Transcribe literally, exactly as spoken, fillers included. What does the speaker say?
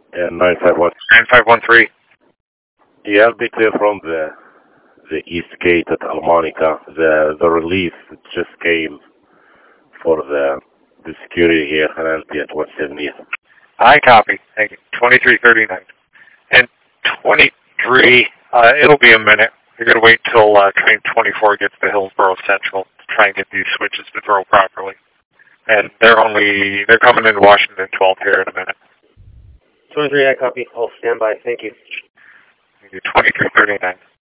And nine five one. nine five one three. Yeah, I'll be clear from the the east gate at Almonica. The the relief just came for the the security here, and I'll be at one seventieth. I copy. Thank you. twenty-three thirty-nine. And twenty-three, uh, it'll be a minute. You're going to wait until uh, train twenty-four gets to Hillsborough Central to try and get these switches to throw properly. And they're only, they're coming into Washington twelve here in a minute. twenty-three, I copy. I'll stand by. Thank you. twenty-three thirty-nine.